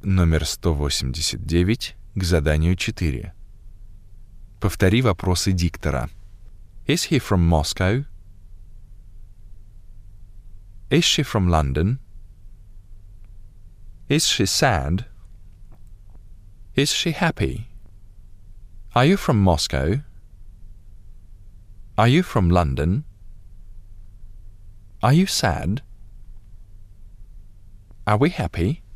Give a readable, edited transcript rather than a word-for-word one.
Номер 189 к заданию 4. Повтори вопросы диктора. Is he from Moscow? Is she from London? Is she sad? Is she happy? Are you from Moscow? Are you from London? Are you sad? Are we happy?